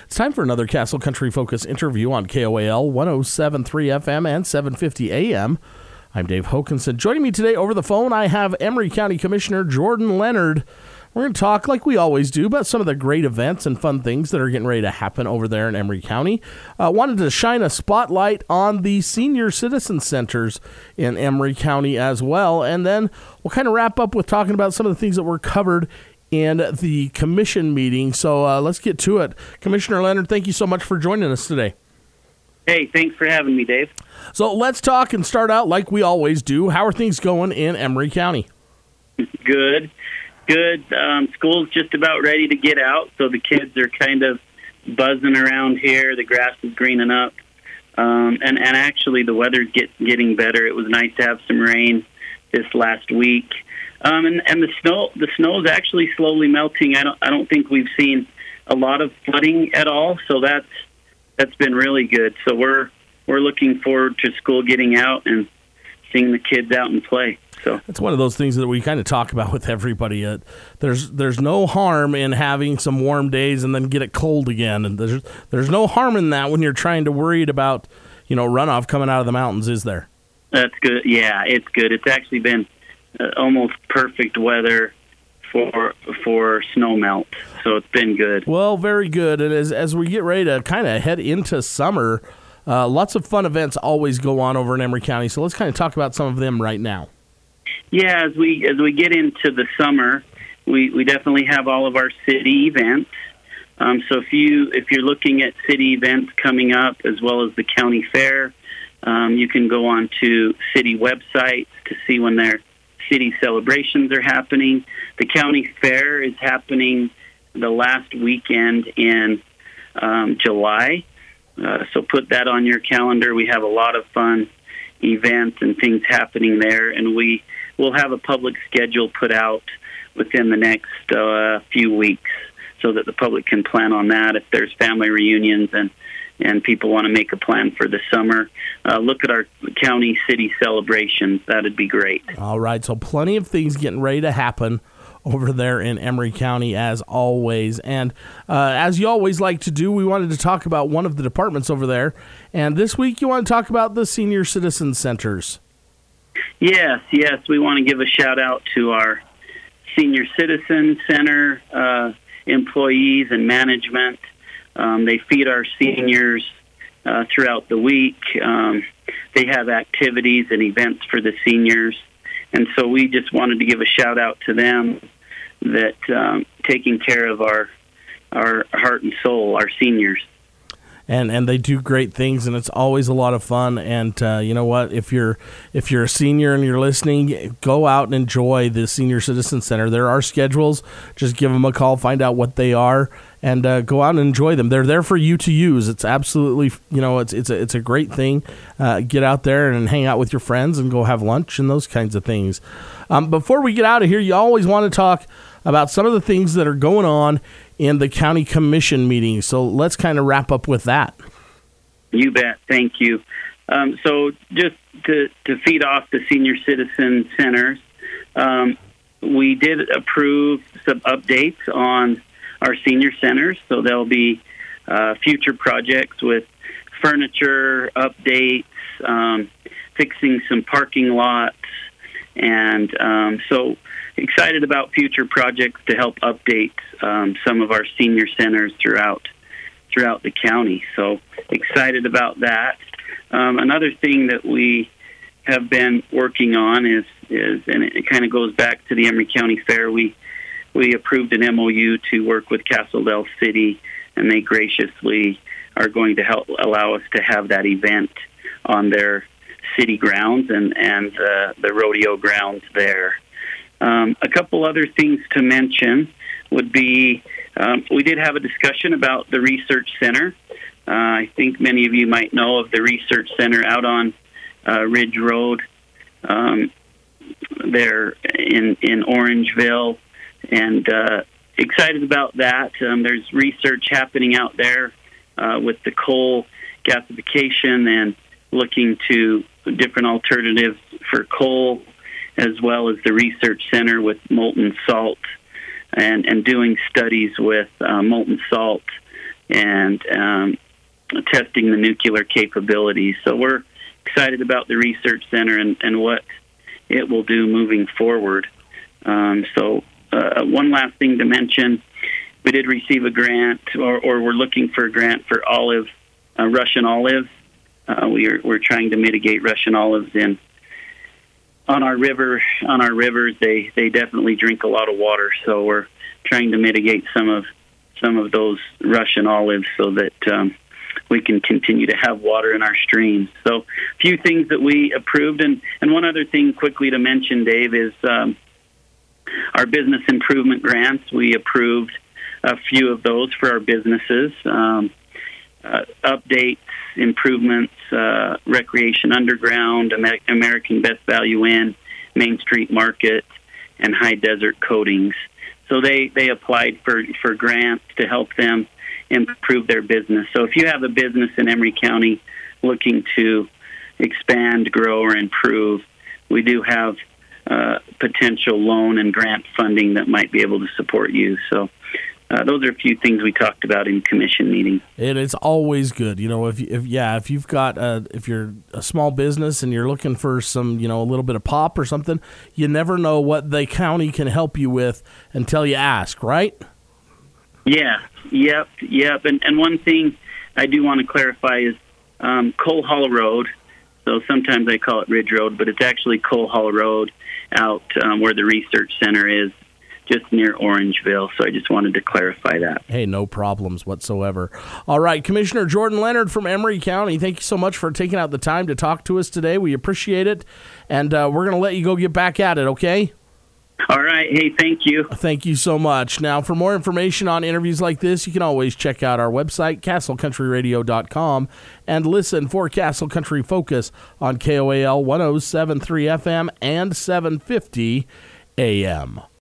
It's time for another Castle Country Focus interview on KOAL 107.3 FM and 750 AM. I'm Dave Hokanson. Joining me today over the phone, I have Emery County Commissioner Jordan Leonard. We're going to talk, like we always do, about some of the great events and fun things that are getting ready to happen over there in Emery County. Wanted to shine a spotlight on the senior citizen centers in Emery County as well. And then we'll kind of wrap up with talking about some of the things that were covered in the commission meeting. So let's get to it. Commissioner Leonard, thank you so much for joining us today. Hey, thanks for having me, Dave. So let's talk and start out like we always do. How are things going in Emery County? Good. School's just about ready to get out, so the kids are kind of buzzing around here. The grass is greening up, and actually the weather's getting better. It was nice to have some rain this last week, and the snow is actually slowly melting. I don't think we've seen a lot of flooding at all, so that's been really good. So we're looking forward to school getting out and seeing the kids out and play. So it's one of those things that we kind of talk about with everybody. There's no harm in having some warm days and then get it cold again, and there's no harm in that when you're trying to worried about runoff coming out of the mountains, is there? That's good. Yeah, it's good. It's actually been almost perfect weather for snow melt, so it's been good. Well, very good. And as we get ready to kind of head into summer, lots of fun events always go on over in Emery County. So let's kind of talk about some of them right now. Yeah, as we get into the summer, we definitely have all of our city events. So if you're looking at city events coming up, as well as the county fair, you can go on to city websites to see when their city celebrations are happening. The county fair is happening the last weekend in July. So put that on your calendar. We have a lot of fun events and things happening there, and we'll have a public schedule put out within the next few weeks so that the public can plan on that. If there's family reunions and people want to make a plan for the summer, look at our county city celebrations. That'd be great. All right, so plenty of things getting ready to happen over there in Emery County, as always. And as you always like to do, we wanted to talk about one of the departments over there. And this week you want to talk about the senior citizen centers. Yes. We want to give a shout-out to our senior citizen center employees and management. They feed our seniors throughout the week. They have activities and events for the seniors. And so we just wanted to give a shout-out to them that taking care of our heart and soul, our seniors. And they do great things, and it's always a lot of fun. And you know what? If you're a senior and you're listening, go out and enjoy the Senior Citizen Center. There are schedules. Just give them a call, find out what they are, and go out and enjoy them. They're there for you to use. It's absolutely, it's a great thing. Get out there and hang out with your friends and go have lunch and those kinds of things. Before we get out of here, you always want to talk about some of the things that are going on in the county commission meeting. So let's kind of wrap up with that. You bet. Thank you. So just to feed off the senior citizen centers, we did approve some updates on our senior centers. So there'll be future projects with furniture updates, fixing some parking lots, and so excited about future projects to help update some of our senior centers throughout the county. So excited about that. Another thing that we have been working on is and it kind of goes back to the Emery County Fair. We approved an MOU to work with Castledale City, and they graciously are going to help allow us to have that event on their city grounds and the rodeo grounds there. A couple other things to mention would be we did have a discussion about the research center. I think many of you might know of the research center out on Ridge Road there in Orangeville, and excited about that. There's research happening out there with the coal gasification and looking to different alternatives for coal, as well as the research center with molten salt and doing studies with molten salt and testing the nuclear capabilities. So we're excited about the research center and what it will do moving forward. One last thing to mention, we did receive a grant, or we're looking for a grant for Russian olives. We're trying to mitigate Russian olives on our rivers. They definitely drink a lot of water, so we're trying to mitigate some of those Russian olives so that we can continue to have water in our streams. So a few things that we approved, and one other thing quickly to mention, Dave, is our business improvement grants. We approved a few of those for our businesses. Updates, improvements, Recreation Underground, American Best Value Inn, Main Street Market, and High Desert Coatings. So they applied for grants to help them improve their business. So if you have a business in Emery County looking to expand, grow, or improve, we do have potential loan and grant funding that might be able to support you. So those are a few things we talked about in commission meeting. And it's always good, if you've got if you're a small business and you're looking for some, a little bit of pop or something, you never know what the county can help you with until you ask, right? Yeah, yep. And one thing I do want to clarify is Coal Hollow Road. So sometimes I call it Ridge Road, but it's actually Coal Hollow Road out where the research center is, just near Orangeville. So I just wanted to clarify that. Hey, no problems whatsoever. All right, Commissioner Jordan Leonard from Emery County, thank you so much for taking out the time to talk to us today. We appreciate it, and we're going to let you go get back at it, okay? All right. Hey, thank you. Thank you so much. Now, for more information on interviews like this, you can always check out our website, castlecountryradio.com, and listen for Castle Country Focus on KOAL 107.3 FM and 750 AM.